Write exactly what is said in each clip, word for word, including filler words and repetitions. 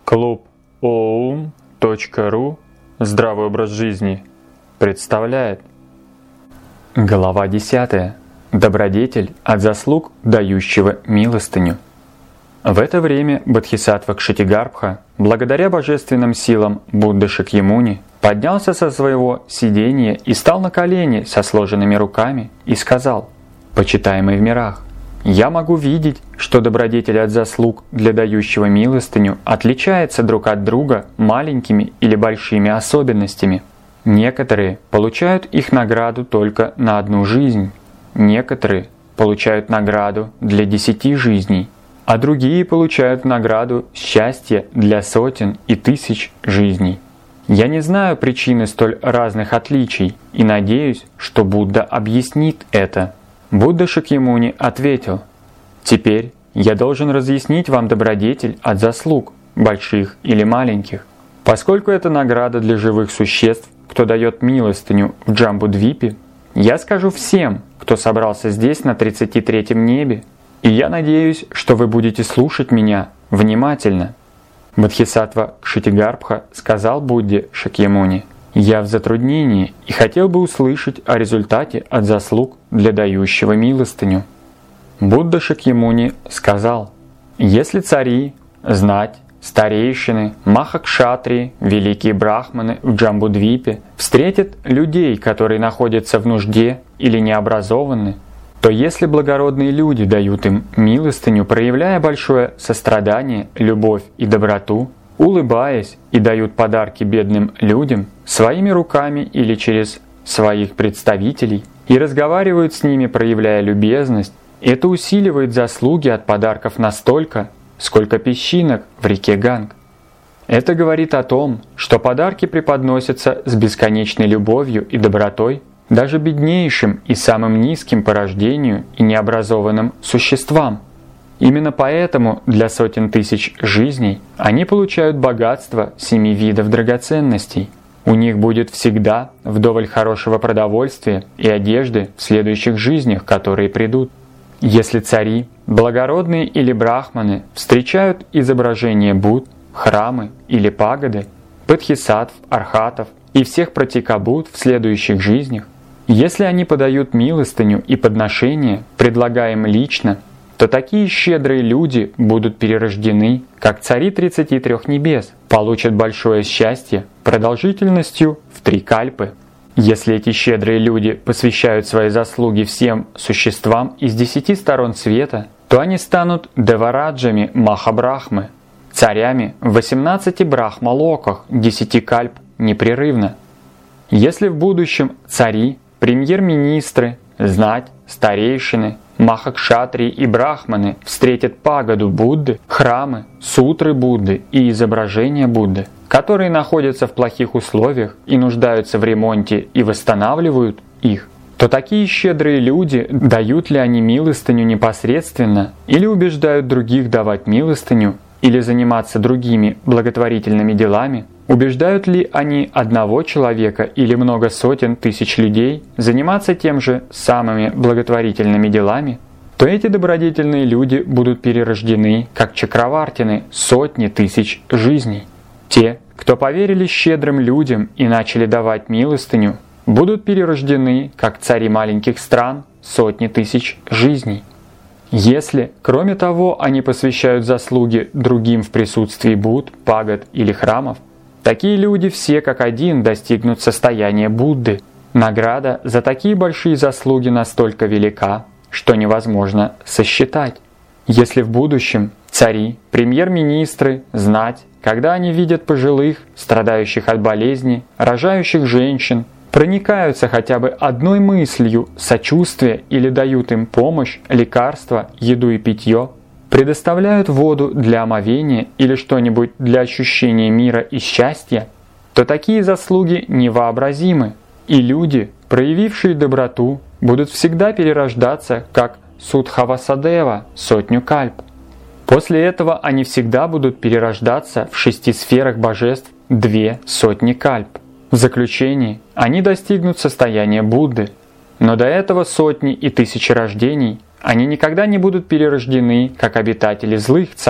Клуб оум точка ру «Здравый образ жизни» представляет. Глава десятая. Добродетель от заслуг дающего милостыню. В это время Бодхисаттва Кшитигарбха, благодаря божественным силам Будды Шакьямуни, поднялся со своего сидения и стал на колени со сложенными руками и сказал: «Почитаемый в мирах, я могу видеть, что добродетель от заслуг для дающего милостыню отличается друг от друга маленькими или большими особенностями. Некоторые получают их награду только на одну жизнь, некоторые получают награду для десяти жизней, а другие получают награду счастья для сотен и тысяч жизней. Я не знаю причины столь разных отличий и надеюсь, что Будда объяснит это». Будда Шакьямуни ответил: «Теперь я должен разъяснить вам добродетель от заслуг, больших или маленьких. Поскольку это награда для живых существ, кто дает милостыню в Джамбудвипе, я скажу всем, кто собрался здесь на тридцати третьем небе, и я надеюсь, что вы будете слушать меня внимательно». Бодхисаттва Кшитигарбха сказал Будде Шакьямуни: «Я в затруднении и хотел бы услышать о результате от заслуг для дающего милостыню». Будда Шакьямуни сказал: «Если цари, знать, старейшины, махакшатрии, великие брахманы в Джамбудвипе встретят людей, которые находятся в нужде или необразованы, то если благородные люди дают им милостыню, проявляя большое сострадание, любовь и доброту, улыбаясь и дают подарки бедным людям своими руками или через своих представителей, и разговаривают с ними, проявляя любезность, это усиливает заслуги от подарков настолько, сколько песчинок в реке Ганг. Это говорит о том, что подарки преподносятся с бесконечной любовью и добротой даже беднейшим и самым низким по рождению и необразованным существам. Именно поэтому для сотен тысяч жизней они получают богатство семи видов драгоценностей. У них будет всегда вдоволь хорошего продовольствия и одежды в следующих жизнях, которые придут. Если цари, благородные или брахманы встречают изображения Будд, храмы или пагоды, бодхисаттв, архатов и всех пратикабуд в следующих жизнях, если они подают милостыню и подношения, предлагаем лично, то такие щедрые люди будут перерождены, как цари тридцати трёх небес, получат большое счастье продолжительностью в три кальпы. Если эти щедрые люди посвящают свои заслуги всем существам из десяти сторон света, то они станут девараджами Махабрахмы, царями в восемнадцати брахмалоках десяти кальп непрерывно. Если в будущем цари, премьер-министры, знать, старейшины, махакшатрии и брахманы встретят пагоду Будды, храмы, сутры Будды и изображения Будды, которые находятся в плохих условиях и нуждаются в ремонте и восстанавливают их, то такие щедрые люди, дают ли они милостыню непосредственно или убеждают других давать милостыню или заниматься другими благотворительными делами, убеждают ли они одного человека или много сотен тысяч людей заниматься тем же самыми благотворительными делами, то эти добродетельные люди будут перерождены, как чакравартины, сотни тысяч жизней. Те, кто поверили щедрым людям и начали давать милостыню, будут перерождены, как цари маленьких стран, сотни тысяч жизней. Если, кроме того, они посвящают заслуги другим в присутствии Будд, пагод или храмов, такие люди все как один достигнут состояния Будды. Награда за такие большие заслуги настолько велика, что невозможно сосчитать. Если в будущем цари, премьер-министры, знать, когда они видят пожилых, страдающих от болезни, рожающих женщин, проникаются хотя бы одной мыслью сочувствия или дают им помощь, лекарства, еду и питье, предоставляют воду для омовения или что-нибудь для ощущения мира и счастья, то такие заслуги невообразимы, и люди, проявившие доброту, будут всегда перерождаться как Судхавасадева сотню кальп. После этого они всегда будут перерождаться в шести сферах божеств две сотни кальп. В заключении они достигнут состояния Будды, но до этого сотни и тысячи рождений они никогда не будут перерождены как обитатели злых царств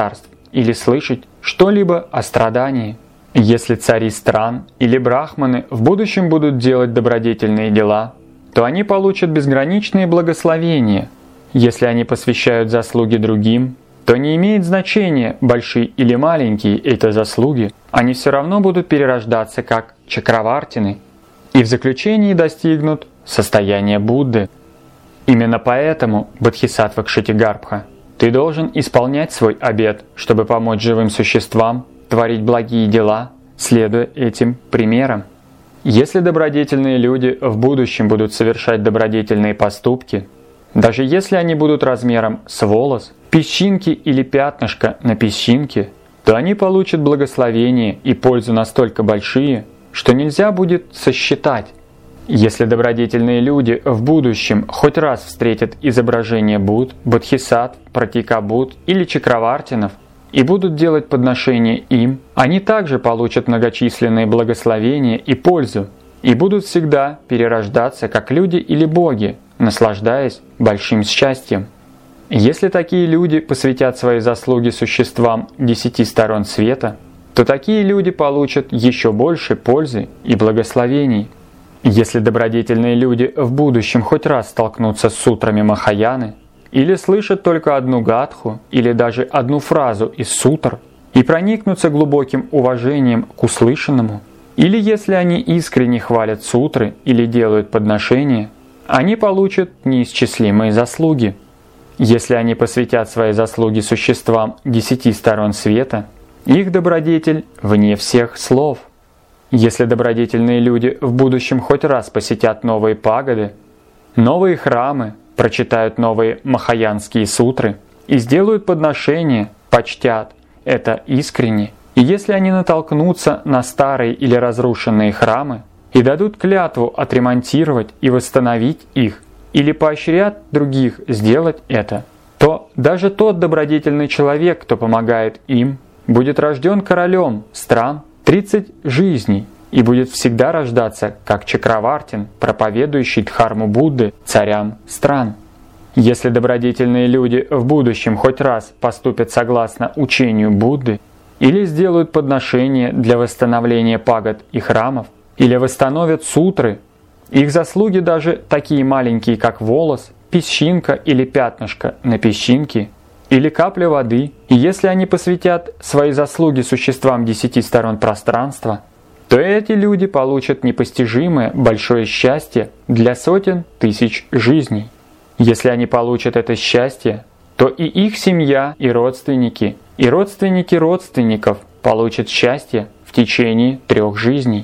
или слышать что-либо о страдании. Если цари стран или брахманы в будущем будут делать добродетельные дела, то они получат безграничные благословения. Если они посвящают заслуги другим, то не имеет значения, большие или маленькие это заслуги, они все равно будут перерождаться как чакравартины и в заключении достигнут состояния Будды. Именно поэтому, Бодхисаттва Кшитигарбха, ты должен исполнять свой обет, чтобы помочь живым существам творить благие дела, следуя этим примерам. Если добродетельные люди в будущем будут совершать добродетельные поступки, даже если они будут размером с волос, песчинки или пятнышко на песчинке, то они получат благословение и пользу настолько большие, что нельзя будет сосчитать. Если добродетельные люди в будущем хоть раз встретят изображение Будд, Бодхисаттв, Пратикабудд или Чакравартинов и будут делать подношения им, они также получат многочисленные благословения и пользу, и будут всегда перерождаться как люди или боги, наслаждаясь большим счастьем. Если такие люди посвятят свои заслуги существам десяти сторон света, то такие люди получат еще больше пользы и благословений. Если добродетельные люди в будущем хоть раз столкнутся с сутрами Махаяны, или слышат только одну гатху, или даже одну фразу из сутр, и проникнутся глубоким уважением к услышанному, или если они искренне хвалят сутры или делают подношения, они получат неисчислимые заслуги. Если они посвятят свои заслуги существам десяти сторон света, их добродетель вне всех слов. Если добродетельные люди в будущем хоть раз посетят новые пагоды, новые храмы, прочитают новые махаянские сутры и сделают подношения, почтят это искренне, и если они натолкнутся на старые или разрушенные храмы и дадут клятву отремонтировать и восстановить их, или поощрят других сделать это, то даже тот добродетельный человек, кто помогает им, будет рожден королем стран тридцать жизней и будет всегда рождаться как Чакравартин, проповедующий Дхарму Будды царям стран. Если добродетельные люди в будущем хоть раз поступят согласно учению Будды или сделают подношения для восстановления пагод и храмов, или восстановят сутры, их заслуги даже такие маленькие, как волос, песчинка или пятнышко на песчинке, или капля воды, и если они посвятят свои заслуги существам десяти сторон пространства, то эти люди получат непостижимое большое счастье для сотен тысяч жизней. Если они получат это счастье, то и их семья, и родственники, и родственники родственников получат счастье в течение трех жизней.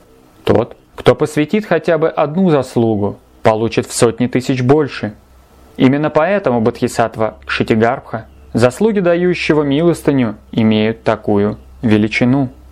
Тот, кто посвятит хотя бы одну заслугу, получит в сотни тысяч больше. Именно поэтому Бодхисаттва Кшитигарбха, заслуги дающего милостыню, имеют такую величину.